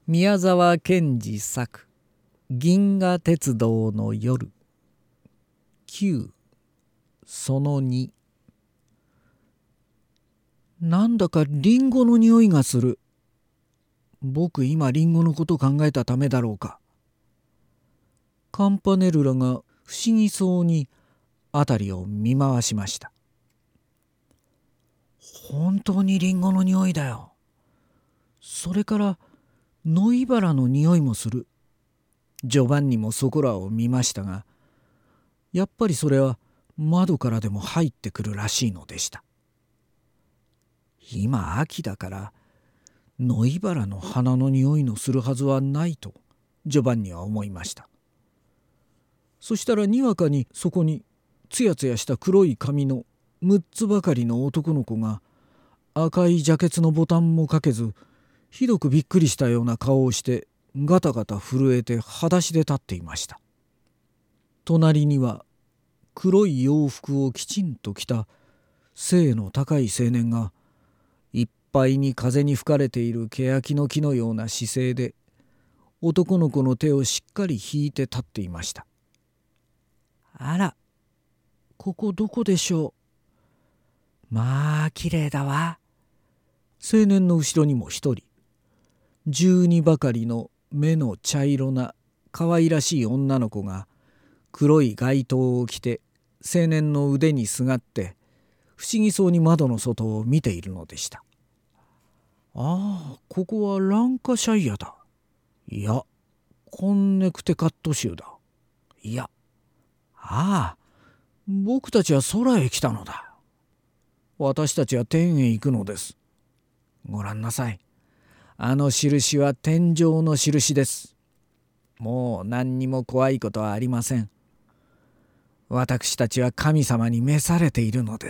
宮沢賢治作銀河鉄道の夜9その2。なんだかリンゴの匂いがする。僕今リンゴのこと考えたためだろうか。カンパネルラが不思議そうに辺りを見回しました。本当にリンゴの匂いだよ。それからノイバラの匂いもする。ジョバンニもそこらを見ましたが、やっぱりそれは窓からでも入ってくるらしいのでした。今秋だからノイバラの花の匂いのするはずはないとジョバンニは思いました。そしたらにわかにそこにつやつやした黒い髪の6つばかりの男の子が赤いジャケツのボタンもかけずひどくびっくりしたような顔をしてガタガタ震えて裸足で立っていました。隣には黒い洋服をきちんと着た背の高い青年がいっぱいに風に吹かれている欅の木のような姿勢で男の子の手をしっかり引いて立っていました。あら、ここどこでしょう。まあきれいだわ。青年の後ろにも一人、12ばかりの目の茶色な可愛らしい女の子が黒い街灯を着て青年の腕にすがって不思議そうに窓の外を見ているのでした。ああ、ここはランカシャイアだ。いや、コンネクティカット州だ。いや、ああ、僕たちは空へ来たのだ。私たちは天へ行くのです。ご覧なさい。あの印は天上の印です。もう何にも怖いことはありません。私たちは神様に召されているのです。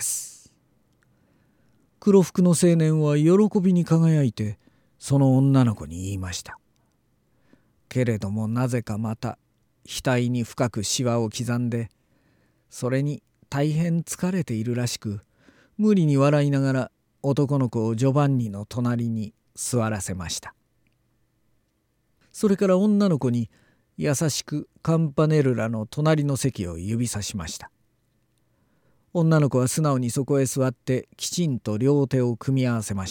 黒服の青年は喜びに輝いてその女の子に言いました。けれどもなぜかまた額に深くシワを刻んで、それに大変疲れているらしく、無理に笑いながら男の子をジョバンニの隣に座らせました。それから女の子に優しくカンパネルラの隣の席を指さしました。女の子は素直にそこへ座ってきちんと両手を組み合わせました。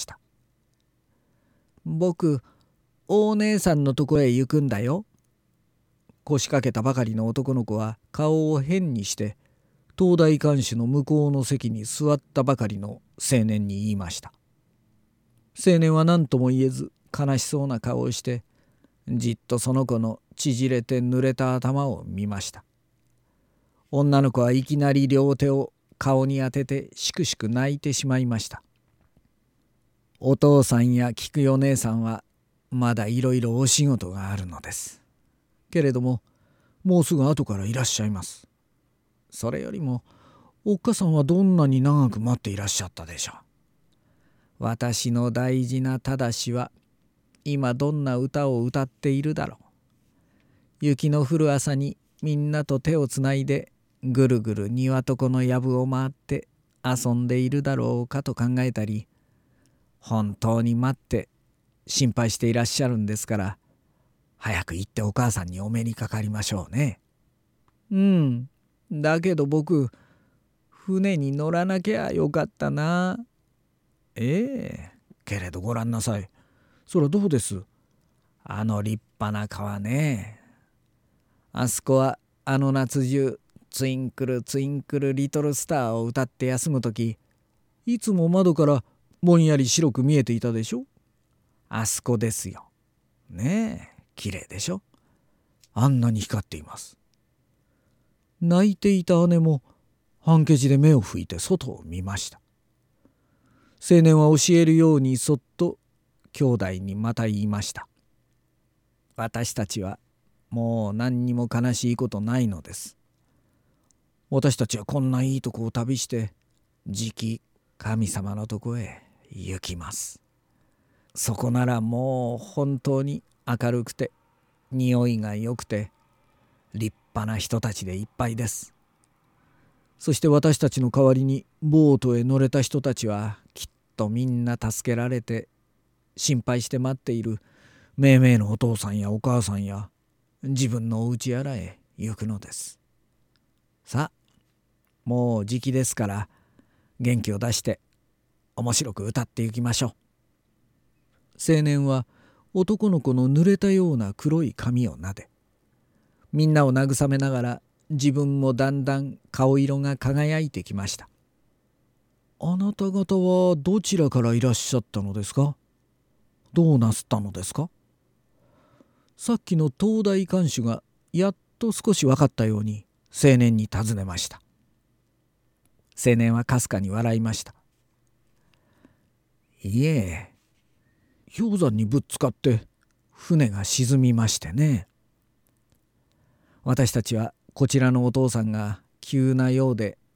僕、大姉さんのとこへ行くんだよ。腰掛けたばかりの男の子は顔を変にして東大看守の向こうの席に座ったばかりの青年に言いました。青年は何とも言えず悲しそうな顔をしてじっとその子の縮れて濡れた頭を見ました。女の子はいきなり両手を顔に当ててしくしく泣いてしまいました。お父さんや菊代姉さんはまだいろいろお仕事があるのです。けれどももうすぐ後からいらっしゃいます。それよりもおっかさんはどんなに長く待っていらっしゃったでしょう。私の大事な正は今どんな歌を歌っているだろう。雪の降る朝にみんなと手をつないでぐるぐる庭床の藪を回って遊んでいるだろうかと考えたり、本当に待って心配していらっしゃるんですから、早く行ってお母さんにお目にかかりましょうね。だけど僕、船に乗らなきゃよかったな。けれどごらんなさい。それはどうです？あの立派な川ね。あそこはあの夏中ツインクルツインクルリトルスターを歌って休むとき、いつも窓からぼんやり白く見えていたでしょ。あそこですよ。ねえ、きれいでしょ。あんなに光っています。泣いていた姉もハンケチで目を拭いて外を見ました。青年は教えるようにそっと兄弟にまた言いました。私たちはもう何にも悲しいことないのです。私たちはこんないいとこを旅してじき神様のとこへ行きます。そこならもう本当に明るくて匂いが良くて立派な人たちでいっぱいです。そして私たちの代わりにボートへ乗れた人たちはきっとみんな助けられて心配して待っているめいめいのお父さんやお母さんや自分のお家やらへ行くのです。さあ、もう時期ですから元気を出して面白く歌っていきましょう。青年は男の子の濡れたような黒い髪をなで、みんなを慰めながら自分もだんだん顔色が輝いてきました。あなた方はどちらからいらっしゃったのですか？どうなすったのですか？さっきの東大看守がやっと少し分かったように青年に尋ねました。青年はかすかに笑いました。いえ、氷山にぶっつかって船が沈みましてね。私たちはこちらのお父さんが急なようで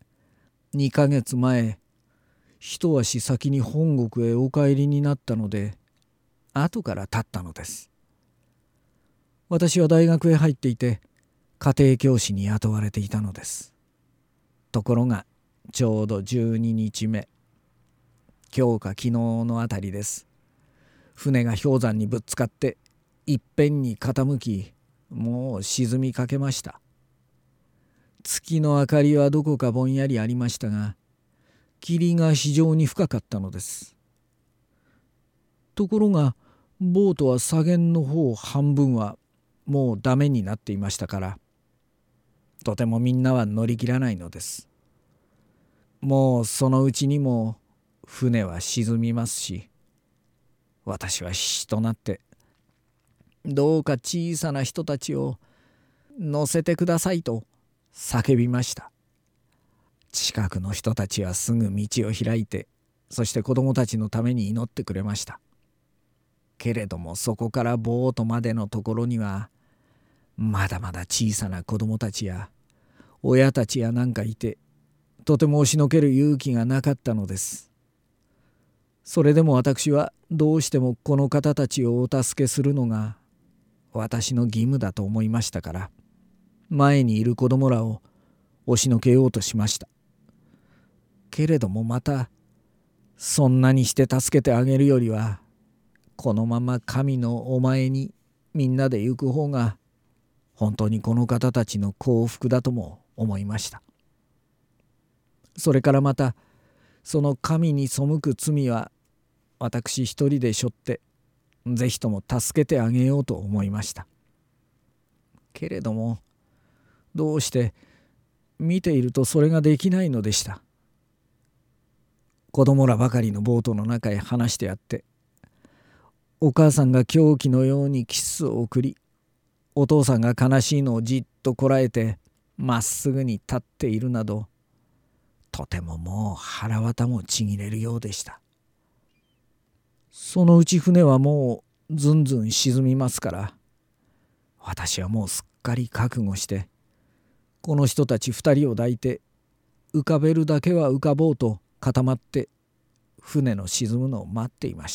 2ヶ月前一足先に本国へお帰りになったので後から立ったのです。私は大学へ入っていて家庭教師に雇われていたのです。ところがちょうど12日目、今日か昨日のあたりです。船が氷山にぶっつかっていっぺんに傾き、もう沈みかけました。月の明かりはどこかぼんやりありましたが、霧が非常に深かったのです。ところがボートは左舷の方半分はもうダメになっていましたから、とてもみんなは乗り切らないのです。もうそのうちにも船は沈みますし、私は必死となってどうか小さな人たちを乗せてくださいと叫びました。近くの人たちはすぐ道を開いて、そして子供たちのために祈ってくれました。けれどもそこからボートまでのところにはまだまだ小さな子供たちや親たちやなんかいて、とても押しのける勇気がなかったのです。それでも私はどうしてもこの方たちをお助けするのが私の義務だと思いましたから、前にいる子供らを押しのけようとしました。けれどもまたそんなにして助けてあげるよりは、このまま神のお前にみんなで行く方が本当にこの方たちの幸福だとも思いました。それからまたその神に背く罪は私一人で背負ってぜひとも助けてあげようと思いました。けれどもどうして見ているとそれができないのでした。子供らばかりのボートの中へ放してやって、お母さんが狂気のようにキスを送り、お父さんが悲しいのをじっとこらえてまっすぐに立っているなど、とてももう腹渡もちぎれるようでした。そのうち船はもうずんずん沈みますから、私はもうすっかり覚悟してこの人たち2人を抱いて浮かべるだけは浮かぼうと固まって船の沈むのを待っていました。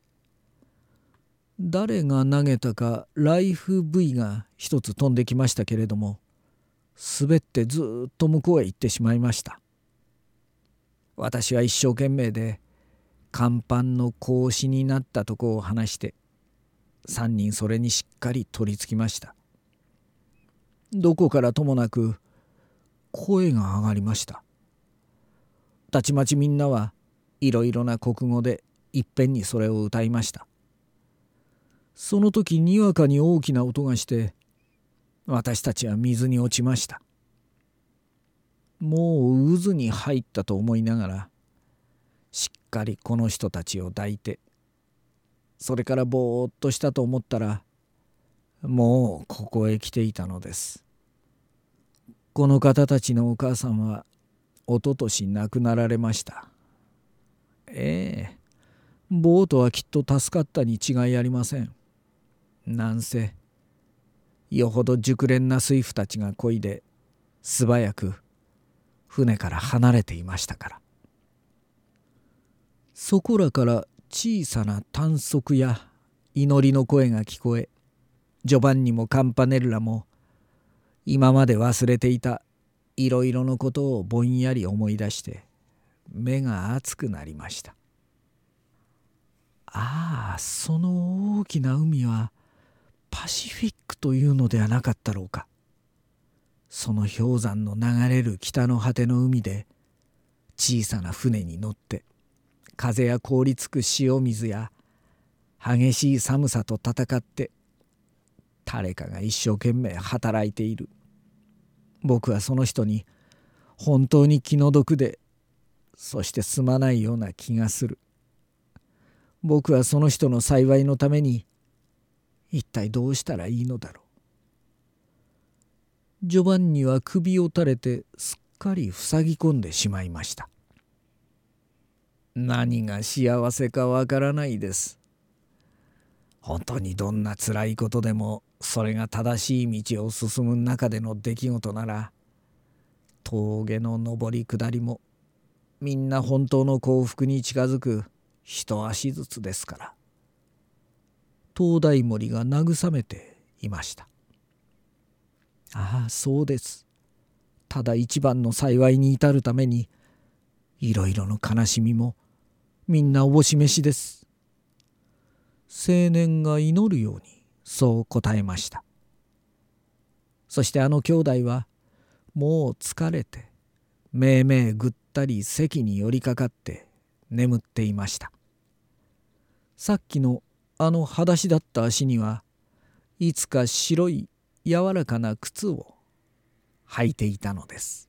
誰が投げたかライフブイが一つ飛んできましたけれども、滑ってずっと向こうへ行ってしまいました。私は一生懸命で甲板の格子になったとこを離して3人それにしっかり取り付きました。どこからともなく声が上がりました。たちまちみんなはいろいろな国語でいっぺんにそれを歌いました。その時にわかに大きな音がして私たちは水に落ちました。もう渦に入ったと思いながらしっかりこの人たちを抱いて、それからぼーっとしたと思ったらもうここへ来ていたのです。この方たちのお母さんは一昨年亡くなられました。ボートはきっと助かったに違いありません。なんせよほど熟練な水夫たちが漕いで素早く船から離れていましたから。そこらから小さな短足や祈りの声が聞こえ、ジョバンニもカンパネルラも今まで忘れていたいろいろのことをぼんやり思い出して目が熱くなりました。 ああ、その大きな海はパシフィックというのではなかったろうか。その氷山の流れる北の果ての海で、小さな船に乗って風や凍りつく塩水や激しい寒さと戦って誰かが一生懸命働いている。僕はその人に本当に気の毒で、そしてすまないような気がする。僕はその人の幸いのために一体どうしたらいいのだろう。ジョバンニは首を垂れてすっかり塞ぎ込んでしまいました。何が幸せかわからないです。本当にどんなつらいことでもそれが正しい道を進む中での出来事なら、峠の上り下りもみんな本当の幸福に近づく一足ずつですから。灯台森が慰めていました。ああ、そうです。ただ一番の幸いに至るためにいろいろの悲しみもみんなおぼし飯です。青年が祈るようにそう答えました。そしてあの兄弟はもう疲れてめいめいぐったり席に寄りかかって眠っていました。さっきのあの裸足だった足にはいつか白い柔らかな靴を履いていたのです。